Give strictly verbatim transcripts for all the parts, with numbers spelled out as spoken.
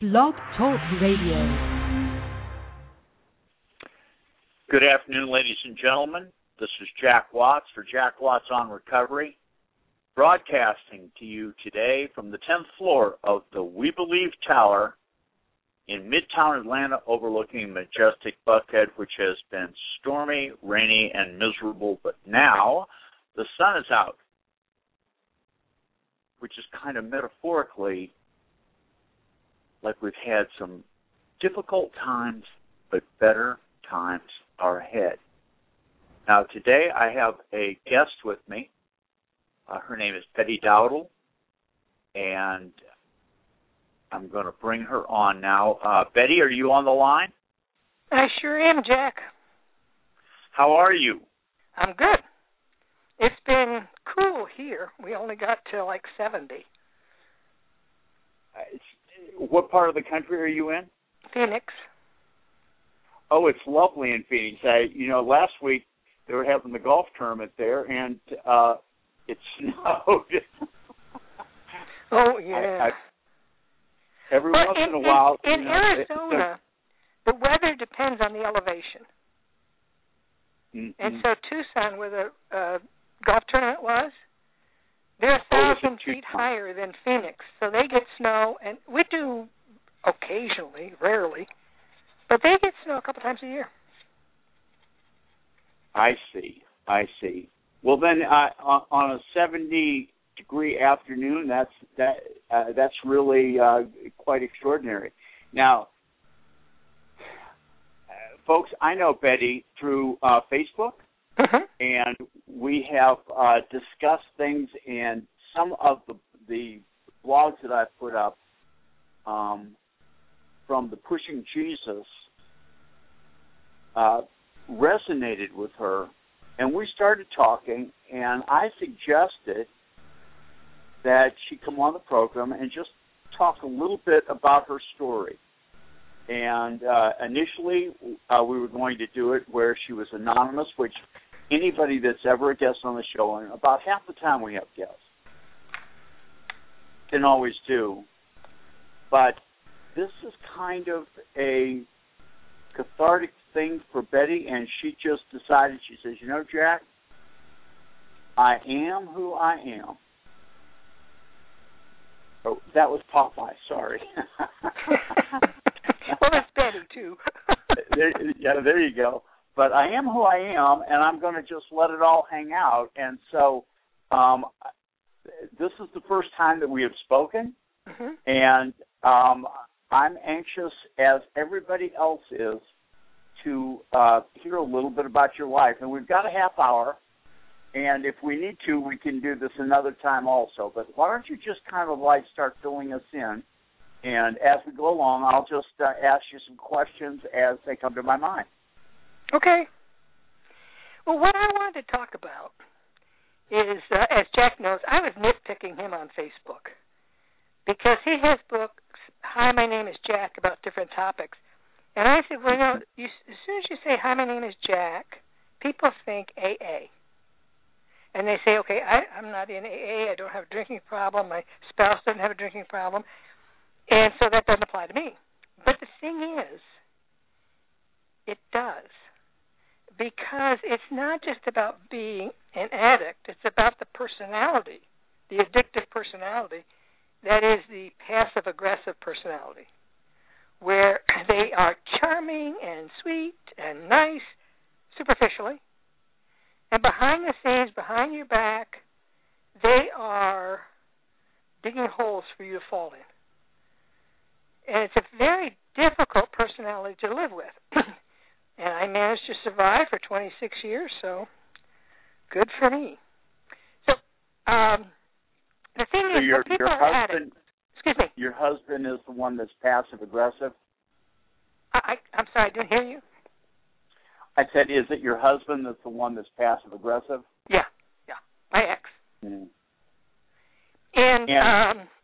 Blog Talk Radio. Good afternoon, ladies and gentlemen. This is Jack Watts for Jack Watts on Recovery, broadcasting to you today from the tenth floor of the We Believe Tower in Midtown Atlanta, overlooking majestic Buckhead, which has been stormy, rainy, and miserable, but now the sun is out, which is kind of metaphorically like we've had some difficult times, but better times are ahead. Now, today I have a guest with me. Uh, her name is Betty Dowdle, and I'm going to bring her on now. Uh, Betty, are you on the line? I sure am, Jack. How are you? I'm good. It's been cool here. We only got to like seventy. Uh, what part of the country are you in? Phoenix. Oh, it's lovely in Phoenix. I, you know, last week they were having the golf tournament there, and uh, it snowed. Oh, yeah. I, I, every well, once in, in a while. In, in you know, Arizona, it, the weather depends on the elevation. Mm-hmm. And so Tucson, where the uh, golf tournament was, they're a oh, thousand feet higher than Phoenix. So they get snow, and we do occasionally, rarely, but they get snow a couple times a year. I see. I see. Well, then, uh, on a seventy-degree afternoon, that's that. Uh, that's really uh, quite extraordinary. Now, uh, folks, I know Betty through uh, Facebook, mm-hmm. and we have uh, discussed things in some of the the blogs that I've put up um, from the Pushing Jesus. Uh, resonated with her, and we started talking, and I suggested that she come on the program and just talk a little bit about her story. And uh, initially, uh, we were going to do it where she was anonymous, which anybody that's ever a guest on the show, and about half the time we have guests, didn't always do. But this is kind of a cathartic thing for Betty, and she just decided, she says, you know, Jack, I am who I am. Oh, that was Popeye, sorry. Well, it's Betty, too. there, yeah, there you go. But I am who I am, and I'm going to just let it all hang out. And so um, this is the first time that we have spoken, mm-hmm. and um, I'm anxious, as everybody else is, to uh, hear a little bit about your life. And we've got a half hour, and if we need to, we can do this another time also. But why don't you just kind of like start filling us in, and as we go along, I'll just uh, ask you some questions as they come to my mind. Okay. Well, what I wanted to talk about is, uh, as Jack knows, I was nitpicking him on Facebook because he has books, Hi, My Name is Jack, about different topics. And I said, well, you know, you, as soon as you say, hi, my name is Jack, people think A A. And they say, okay, I, I'm not in A A, I don't have a drinking problem, my spouse doesn't have a drinking problem, and so that doesn't apply to me. But the thing is, it does. Because it's not just about being an addict, it's about the personality, the addictive personality, that is the passive-aggressive personality, where they are charming and sweet and nice superficially, and behind the scenes, behind your back, they are digging holes for you to fall in. And it's a very difficult personality to live with. And I managed to survive for twenty-six years, so good for me. So um, the thing so is, your, when people your are husband, addicts, excuse me. Your husband is the one that's passive-aggressive? I, I, I'm sorry, I didn't hear you. I said, is it your husband that's the one that's passive-aggressive? Yeah, yeah, my ex. Mm. And, and um,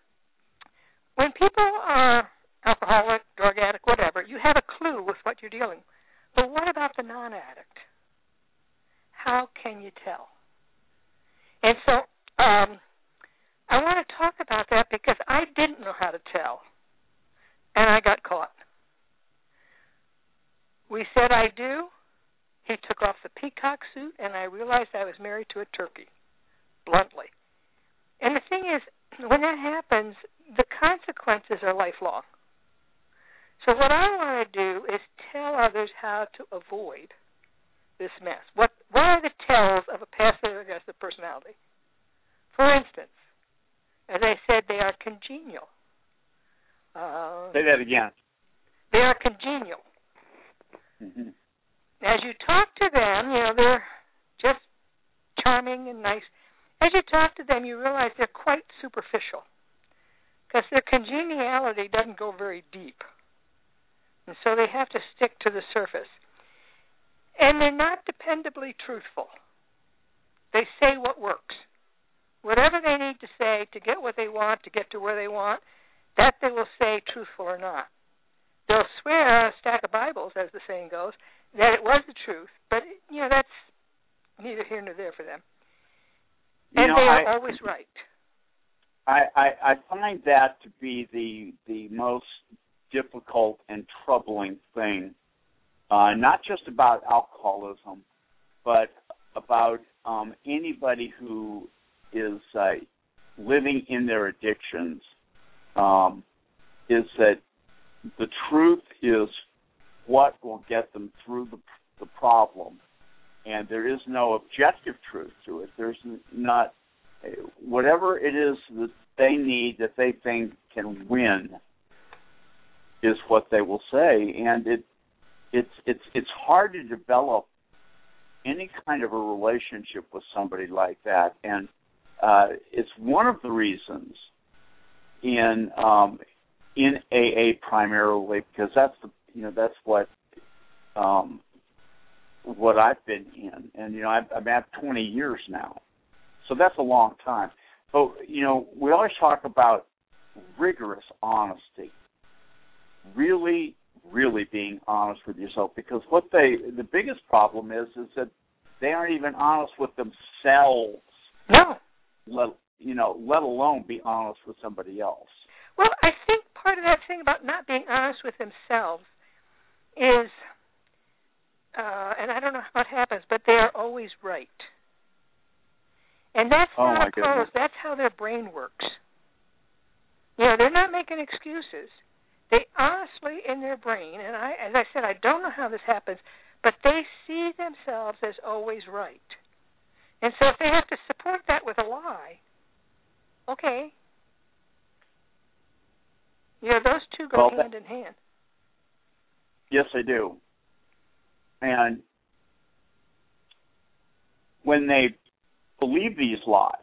when people are alcoholic, drug addict, whatever, you have a clue with what you're dealing with. But what about the non-addict? How can you tell? And so um, I want to talk about that because I didn't know how to tell. and I got caught. We said I do. He took off the peacock suit, and I realized I was married to a turkey, bluntly. And the thing is, when that happens, the consequences are lifelong. So what I want to do is tell others how to avoid this mess. What, what are the tells of a passive-aggressive personality? For instance, as I said, they are congenial. Uh, Say that again. They are congenial. Mm-hmm. As you talk to them, you know, they're just charming and nice. As you talk to them, you realize they're quite superficial because their congeniality doesn't go very deep. And so they have to stick to the surface. And they're not dependably truthful. They say what works. Whatever they need to say to get what they want, to get to where they want, that they will say, truthful or not. They'll swear on a stack of Bibles, as the saying goes, that it was the truth, but, you know, that's neither here nor there for them. And you know, they are I, always right. I, I, I find that to be the the most difficult and troubling thing, uh, not just about alcoholism, but about um, anybody who is uh, living in their addictions, um, is that the truth is what will get them through the, the problem, and there is no objective truth to it. There's not whatever it is that they need that they think can win is what they will say, and it it's it's it's hard to develop any kind of a relationship with somebody like that, and uh, it's one of the reasons in um, in A A primarily, because that's the you know that's what um, what I've been in, and you know I've, I'm at twenty years now, so that's a long time. But you know we always talk about rigorous honesty, really, really being honest with yourself, because what they the biggest problem is is that they aren't even honest with themselves. No. Let, you know, let alone be honest with somebody else. Well, I think part of that thing about not being honest with themselves is, uh, and I don't know how it happens, but they are always right. And that's oh not my goodness. That's how their brain works. You know, they're not making excuses. They honestly, in their brain, and I, as I said, I don't know how this happens, but they see themselves as always right. And so if they have to support that with a lie, okay. You know, those two go well, hand in hand. Yes, they do. And when they believe these lies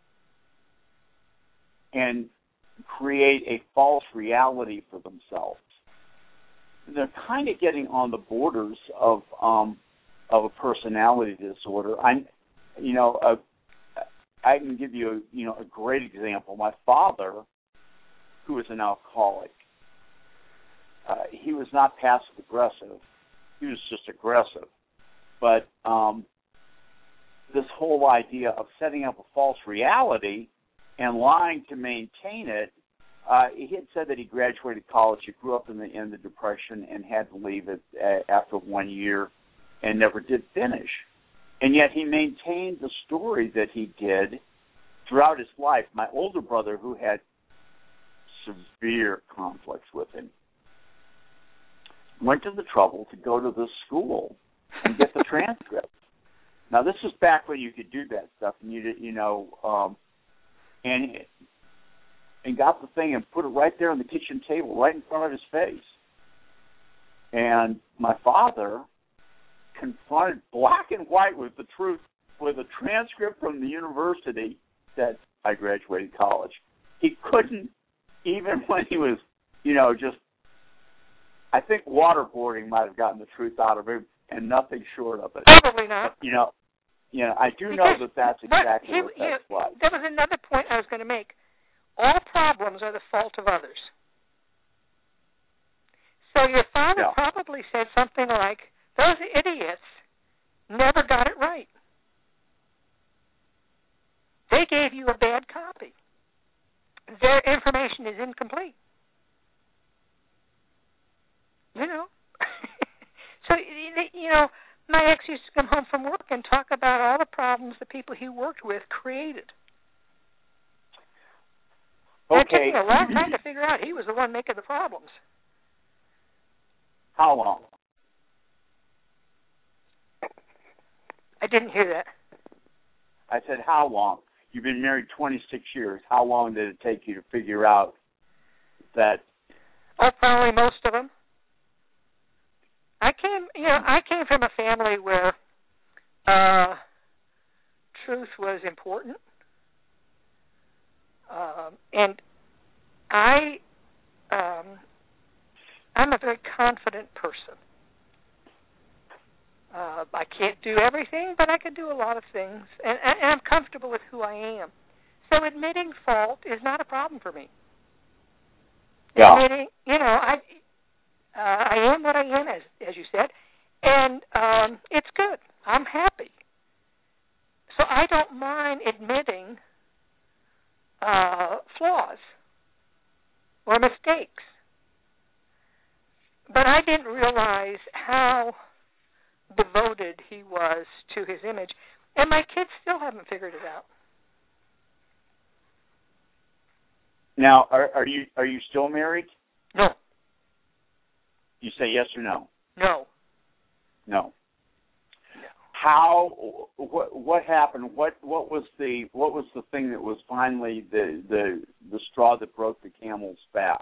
and create a false reality for themselves, they're kind of getting on the borders of um, of a personality disorder. I, you know, uh, I can give you, a, you know, a great example. My father, who was an alcoholic, uh, he was not passive aggressive. He was just aggressive. But um, this whole idea of setting up a false reality and lying to maintain it, uh, he had said that he graduated college. He grew up in the in the Depression and had to leave it uh, after one year and never did finish. And yet he maintained the story that he did throughout his life. My older brother, who had severe conflicts with him, went to the trouble to go to this school and get the transcript. Now, this is back when you could do that stuff, and you you know, um, and and got the thing and put it right there on the kitchen table, right in front of his face. And my father confronted black and white with the truth, with a transcript from the university that I graduated college. He couldn't, even when he was, you know, just, I think waterboarding might have gotten the truth out of him, and nothing short of it. Probably not. But, you know, you know, I do because, know that that's exactly he, what you that's know, like. That was another point I was going to make. All problems are the fault of others. So your father yeah. probably said something like, those idiots never got it right. They gave you a bad copy. Their information is incomplete. come home from work and talk about all the problems the people he worked with created. Okay. And it took me a long time to figure out he was the one making the problems. How long? I didn't hear that. I said, how long? You've been married twenty-six years. How long did it take you to figure out that? Oh, probably most of them. I came, you know, I came from a family where uh, truth was important, um, and I, um, I'm a very confident person. Uh, I can't do everything, but I can do a lot of things, and, and I'm comfortable with who I am. So admitting fault is not a problem for me. Yeah. Admitting, you know, I, uh, I am what I am, as as you said, and um, it's good. I'm happy. So I don't mind admitting uh, flaws or mistakes. But I didn't realize how devoted he was to his image, and my kids still haven't figured it out. Now, are, are you are you still married? No. You say yes or no? No. No. No. How? What? What happened? What? What was the? What was the thing that was finally the the the straw that broke the camel's back?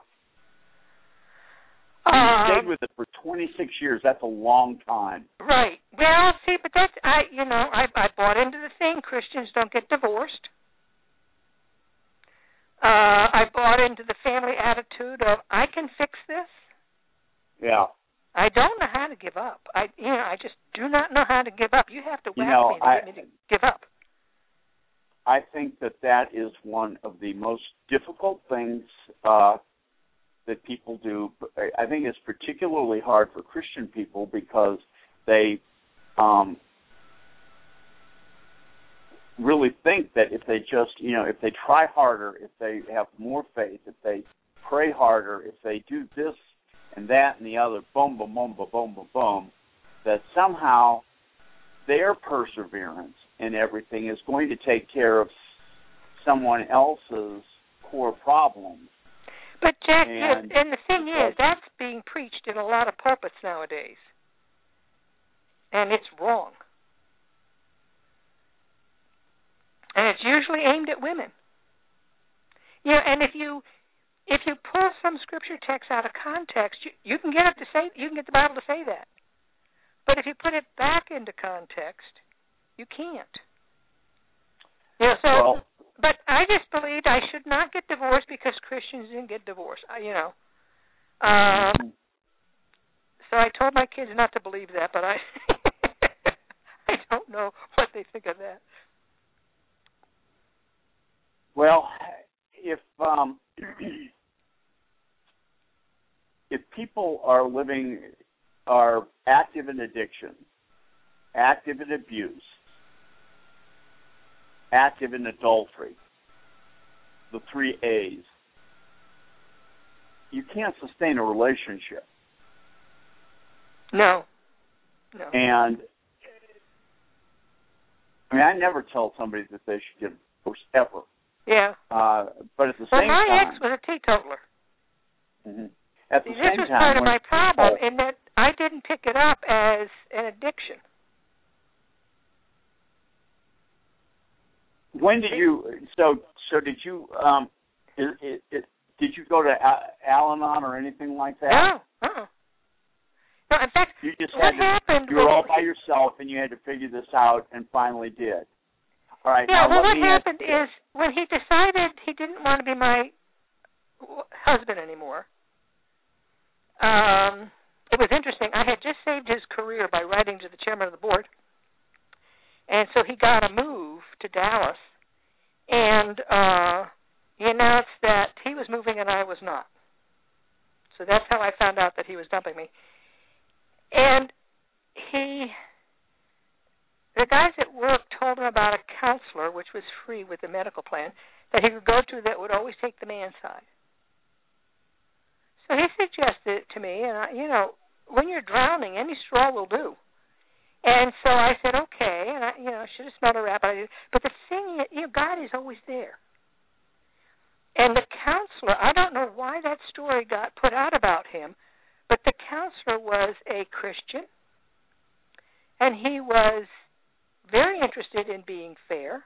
You Um, stayed with it for twenty-six years. That's a long time. Right. Well, see, but that's I. You know, I I bought into the thing. Christians don't get divorced. Uh, I bought into the family attitude of I can fix this. Yeah. I don't know how to give up. I, you know, I just do not know how to give up. You have to whack You know, me to I, get me to give up. I think that that is one of the most difficult things uh, that people do. I think it's particularly hard for Christian people because they um, really think that if they just, you know, if they try harder, if they have more faith, if they pray harder, if they do this and that and the other, boom, boom, boom, boom, boom, boom, boom, that somehow their perseverance and everything is going to take care of someone else's core problems. But, Jack, and, and the thing is, that's being preached in a lot of pulpits nowadays. And it's wrong. And it's usually aimed at women. You know, and if you if you pull some scripture text out of context, you, you can get it to say you can get the Bible to say that. But if you put it back into context, you can't. You know, so well, but I just believed I should not get divorced because Christians didn't get divorced. I, you know. Um, so I told my kids not to believe that, but I I don't know what they think of that. Well, if um, if people are living, are active in addiction, active in abuse, active in adultery, the three A's, you can't sustain a relationship. No. No. And I mean, I never tell somebody that they should get divorced ever. Yeah. Uh, but at the well, same my time, ex was a teetotaler. Mm-hmm. At the See, same this is time, part of my people, problem in that I didn't pick it up as an addiction. When did you? So, so did you? Um, it, it, it, did you go to Al-Anon or anything like that? No. Uh-uh. No. In fact, you just what had to, happened? You were all by yourself, and you had to figure this out, and finally did. All right. Yeah. Now, well, let what me happened ask, is when he decided he didn't want to be my husband anymore. Um, it was interesting. I had just saved his career by writing to the chairman of the board, and so he got a move to Dallas, and uh, he announced that he was moving and I was not. So that's how I found out that he was dumping me. And he, the guys at work told him about a counselor, which was free with the medical plan, that he could go to that would always take the man's side. So he suggested it to me, and I, you know, when you're drowning, any straw will do. And so I said, okay, and I, you know, I should have smelled a rat, but I did. But the thing is, you know, God is always there. And the counselor, I don't know why that story got put out about him, but the counselor was a Christian, and he was very interested in being fair.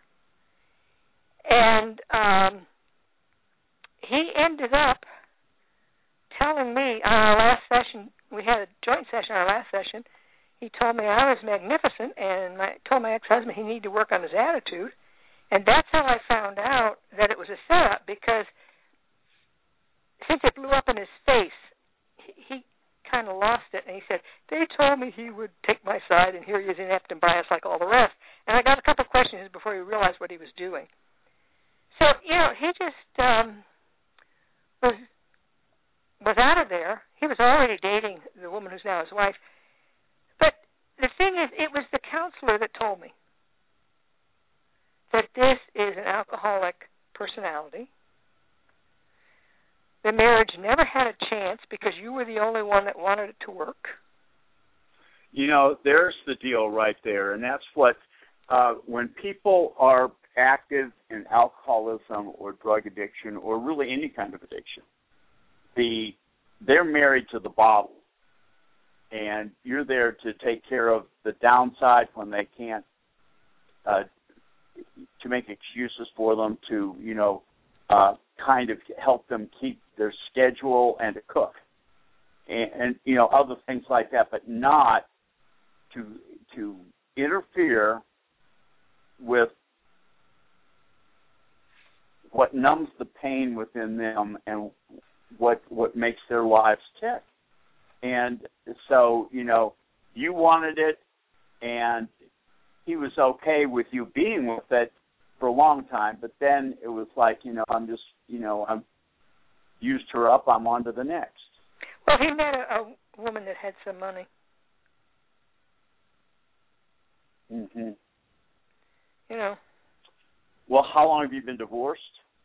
And um, he ended up telling me on our last session, we had a joint session, our last session, he told me I was magnificent, and I told my ex-husband he needed to work on his attitude. And that's how I found out that it was a setup, because since it blew up in his face, he, he kind of lost it, and he said, they told me he would take my side, and here he is inept and biased like all the rest. And I got a couple of questions before he realized what he was doing. So, you know, he just um, was was out of there. He was already dating the woman who's now his wife. But the thing is, it was the counselor that told me that this is an alcoholic personality. The marriage never had a chance because you were the only one that wanted it to work. You know, there's the deal right there, and that's what, uh, when people are active in alcoholism or drug addiction or really any kind of addiction, the they're married to the bottle, and you're there to take care of the downside when they can't, uh, to make excuses for them, to, you know, uh, kind of help them keep their schedule and to cook, and, and you know, other things like that, but not to to interfere with what numbs the pain within them and what what makes their lives tick. And so, you know, you wanted it, and he was okay with you being with it for a long time, but then it was like, you know, I'm just, you know, I'm used her up, I'm on to the next. Well, he met a, a woman that had some money. Mm-hmm. You know. Well, how long have you been divorced?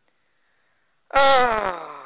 Oh,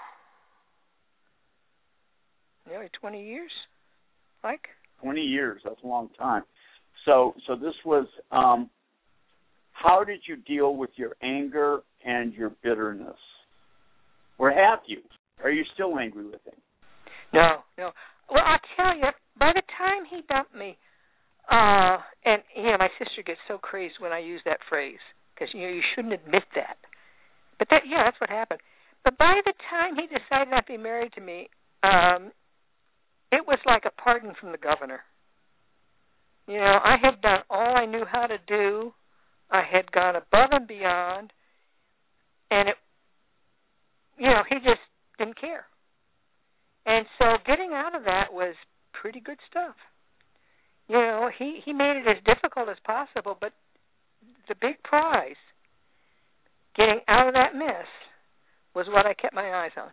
nearly twenty years, like? twenty years, that's a long time. So so this was, um, how did you deal with your anger and your bitterness? Or have you? Are you still angry with him? No, no. Well, I'll tell you, by the time he dumped me, uh, and, you know, my sister gets so crazed when I use that phrase, because, you know, you shouldn't admit that. But, that, yeah, that's what happened. But by the time he decided not to be married to me, um, it was like a pardon from the governor. You know, I had done all I knew how to do. I had gone above and beyond, and it, you know, he just didn't care. And so getting out of that was pretty good stuff. You know, he, he made it as difficult as possible, but the big prize, getting out of that mess, was what I kept my eyes on.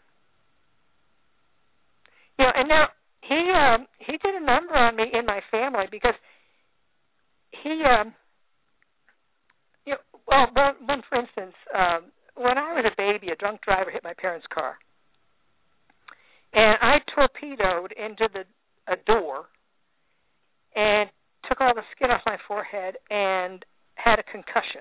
You know, and now he um, he did a number on me in my family because he, um, you know, well, one, one for instance, um, when I was a baby, a drunk driver hit my parents' car, and I torpedoed into the a door and took all the skin off my forehead and had a concussion.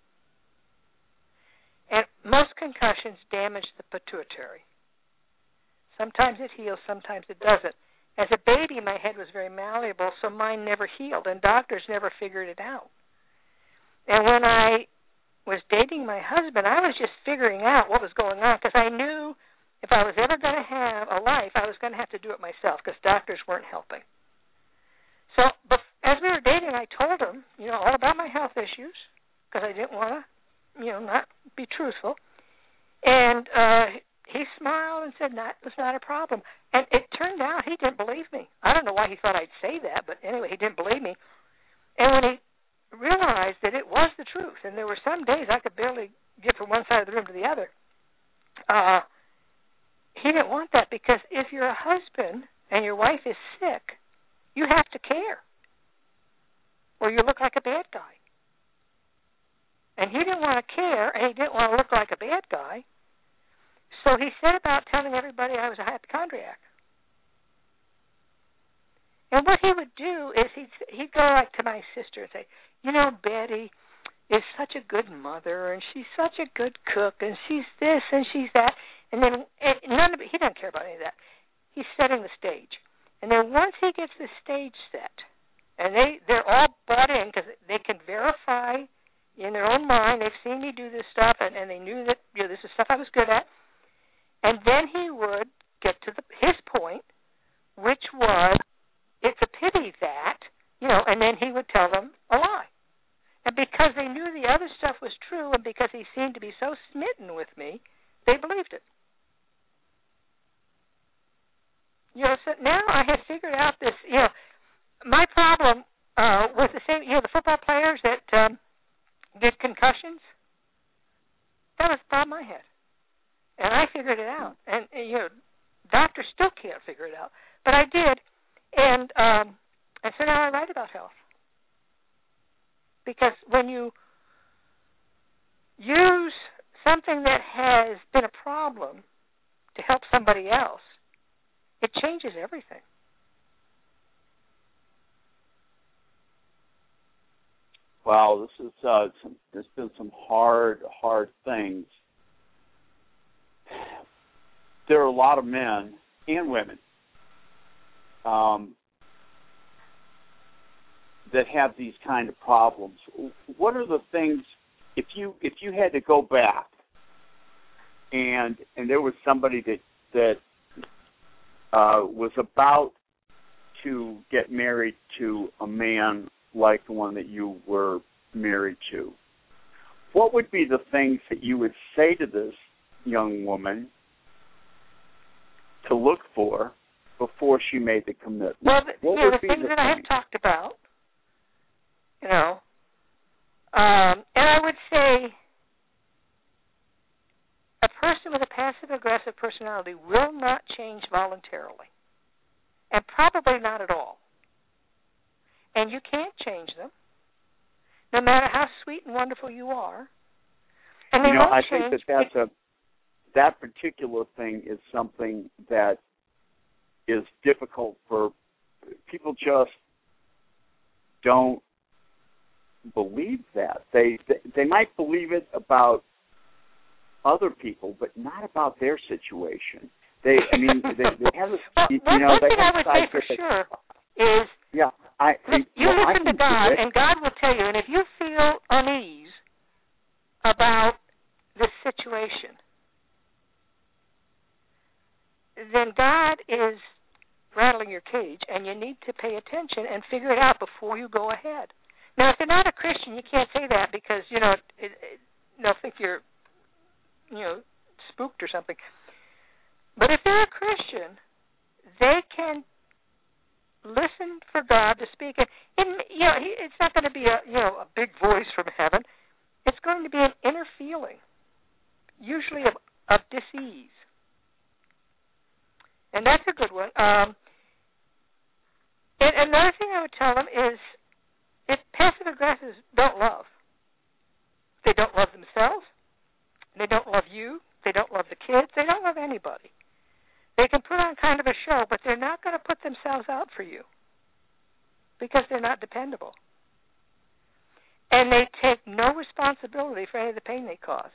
And most concussions damage the pituitary. Sometimes it heals, sometimes it doesn't. As a baby, my head was very malleable, so mine never healed, and doctors never figured it out. And when I was dating my husband, I was just figuring out what was going on, because I knew if I was ever going to have a life, I was going to have to do it myself, because doctors weren't helping. So but as we were dating, I told him, you know, all about my health issues, because I didn't want to, you know, not be truthful. And uh, he smiled and said, "That was not a problem." And it turned out he didn't believe me. I don't know why he thought I'd say that, but anyway, he didn't believe me. And when he realized that it was the truth, and there were some days I could barely get from one side of the room to the other, uh, he didn't want that, because if you're a husband and your wife is sick, you have to care, or you look like a bad guy. And he didn't want to care, and he didn't want to look like a bad guy. So he set about telling everybody I was a hypochondriac. And what he would do is he'd, he'd go like to my sister and say, you know, Betty is such a good mother, and she's such a good cook, and she's this and she's that. And then and none of it, he doesn't care about any of that. He's setting the stage. And then once he gets the stage set, and they, they're all bought in because they can verify in their own mind, they've seen me do this stuff, and, and they knew that, you know, this is stuff I was good at. And then he would get to the, his point, which was, it's a pity that, you know, and then he would tell them a lie. And because they knew the other stuff was true, and because he seemed to be so smitten with me, they believed it. You know, so now I have figured out this, you know, my problem uh, was the same, you know, the football players that um, get concussions, that was the problem I had. And I figured it out. And, and, you know, doctors still can't figure it out. But I did. And, um, and so now I write about health. Because when you use something that has been a problem to help somebody else, it changes everything. Wow, this is uh, some, there's been some hard, hard things. There are a lot of men and women um, that have these kind of problems. What are the things, if you if you had to go back and and there was somebody that that uh, was about to get married to a man like the one that you were married to, what would be the things that you would say to this young woman to look for before she made the commitment? Well, the, what you know, would the be things the that thing? I have talked about, you know, um, and I would say a person with a passive-aggressive personality will not change voluntarily, and probably not at all. And you can't change them, no matter how sweet and wonderful you are. And they you know, won't I change. think that that's a that particular thing is something that is difficult for people. Just don't believe that. They they, they might believe it about other people, but not about their situation. They, I mean, they, they have a, well, you one, know, one they thing have I would say for scientific, sure is, yeah, I, look, you well, listen I to God, do it. and God will tell you. And if you feel unease about this situation, then God is rattling your cage, and you need to pay attention and figure it out before you go ahead. Now, if you're not a Christian, you can't say that because, you know, it, it, they'll think you're, you know, spooked or something. But if they're a Christian, they can listen for God to speak. And, and you know, he, it's not going to be a, you know, a big voice from heaven. It's going to be an inner feeling, usually of, of dis-ease. And that's a good one. Um, and another thing I would tell them is if passive-aggressives don't love, they don't love themselves, they don't love you, they don't love the kids, they don't love anybody. They can put on kind of a show, but they're not going to put themselves out for you because they're not dependable. And they take no responsibility for any of the pain they cause.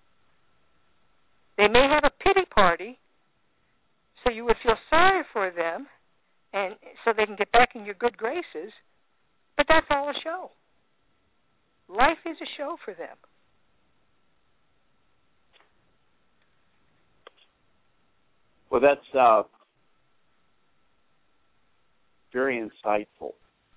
They may have a pity party so you would feel sorry for them and so they can get back in your good graces, but that's all a show. Life is a show for them. Well, that's uh, very insightful.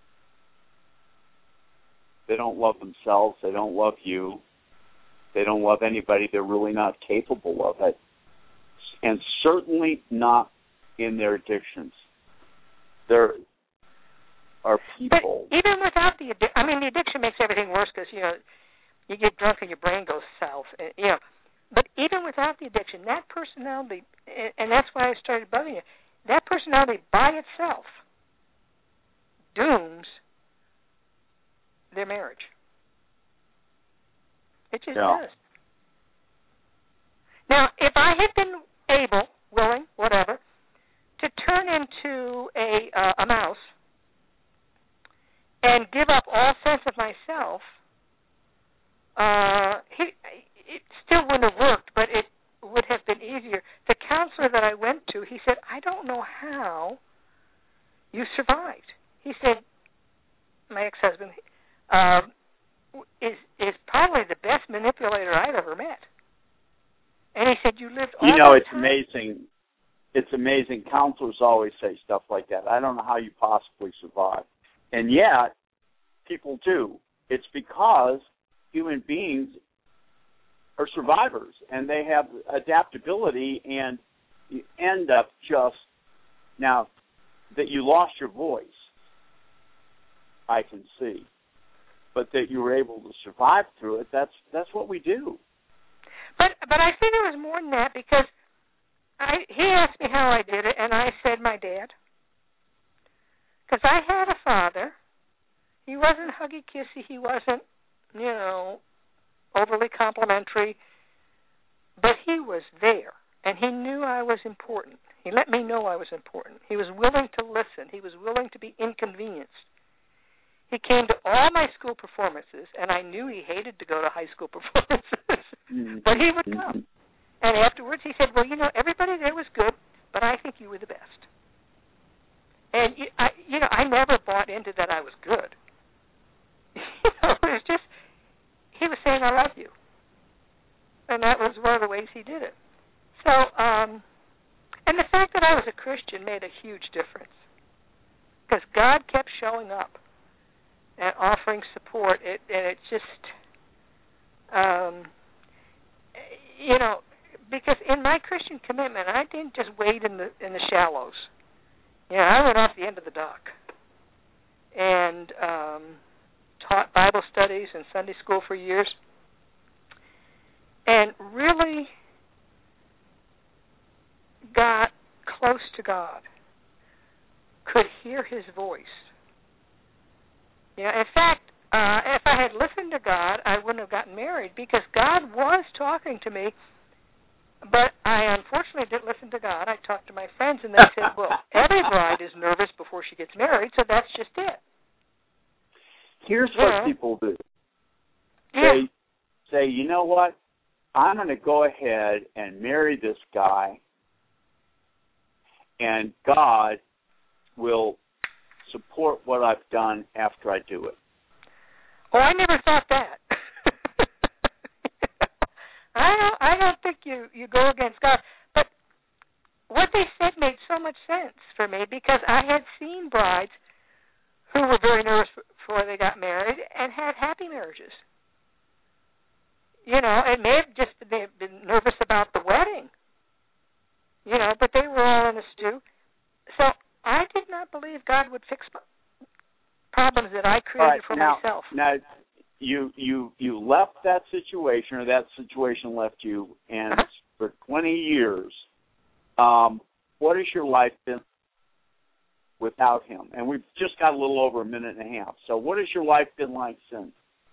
They don't love themselves. They don't love you. They don't love anybody. They're really not capable of it. And certainly not in their addictions. There are people... But even without the addiction, I mean, the addiction makes everything worse because, you know, you get drunk and your brain goes south. You know, but even without the addiction, that personality, and that's why I started bugging you, that personality by itself dooms their marriage. It just yeah. does. Now, if I had been able, willing, whatever, to turn into a uh, a mouse and give up all sense of myself, uh, he, it still wouldn't have worked, but it would have been easier. The counselor that I went to, he said, I don't know how you survived. He said, my ex-husband um, is is probably the best manipulator I've ever met. And he said, you lived all You know, that it's time. amazing. It's amazing. Counselors always say stuff like that. I don't know how you possibly survive. And yet, people do. It's because human beings are survivors, and they have adaptability, and you end up just, now, that you lost your voice, I can see. But that you were able to survive through it, that's that's what we do. But but I think it was more than that, because I he asked me how I did it, and I said my dad. Because I had a father. He wasn't huggy-kissy. He wasn't, you know, overly complimentary. But he was there, and he knew I was important. He let me know I was important. He was willing to listen. He was willing to be inconvenienced. He came to all my school performances, and I knew he hated to go to high school performances, mm-hmm. but he would come. And afterwards he said, well, you know, everybody there was good, but I think you were the best. And, I, you know, I never bought into that I was good. You know, it was just, he was saying, I love you. And that was one of the ways he did it. So, um, and the fact that I was a Christian made a huge difference, because God kept showing up and offering support. It, and it just, um, you know, because in my Christian commitment, I didn't just wade in the in the shallows. You know, I went off the end of the dock and um, taught Bible studies and Sunday school for years, and really got close to God, could hear His voice. You know, in fact, uh, if I had listened to God, I wouldn't have gotten married, because God was talking to me, but I unfortunately didn't listen to God. I talked to my friends, and they said, well, every bride is nervous before she gets married, so that's just it. Here's you what know. people do. Yeah. They say, you know what, I'm going to go ahead and marry this guy, and God will support what I've done after I do it. Well, I never thought that. I don't. I don't think you, you go against God. But what they said made so much sense for me, because I had seen brides who were very nervous before they got married and had happy marriages. You know, it may have just been, they've been nervous about the wedding. You know, but they were all in a stew. So I did not believe God would fix problems that I created right, for now, myself. Now, you you you left that situation, or that situation left you, and uh-huh. for twenty years, um, what has your life been without Him? And we've just got a little over a minute and a half. So, what has your life been like since?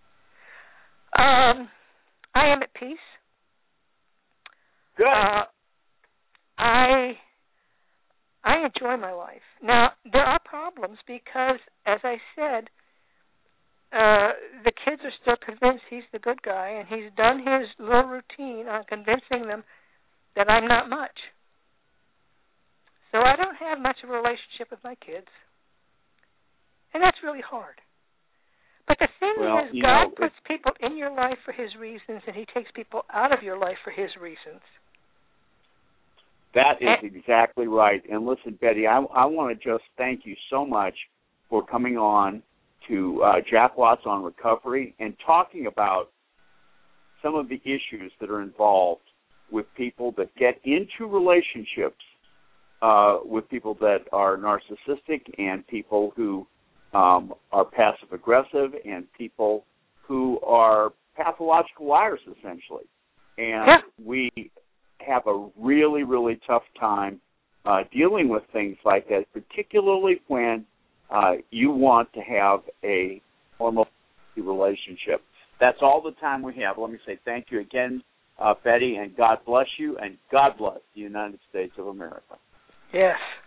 Um, I am at peace. Good. Uh, I. I enjoy my life. Now, there are problems because, as I said, uh, the kids are still convinced he's the good guy, and he's done his little routine on convincing them that I'm not much. So I don't have much of a relationship with my kids, and that's really hard. But the thing well, is, God know, puts people in your life for His reasons, and He takes people out of your life for His reasons. That is exactly right. And listen, Betty, I, I want to just thank you so much for coming on to uh, Jack Watts on Recovery and talking about some of the issues that are involved with people that get into relationships uh, with people that are narcissistic, and people who um, are passive-aggressive, and people who are pathological liars, essentially. And yeah. we... have a really, really tough time uh, dealing with things like that, particularly when uh, you want to have a normal relationship. That's all the time we have. Let me say thank you again, uh, Betty, and God bless you, and God bless the United States of America. Yes.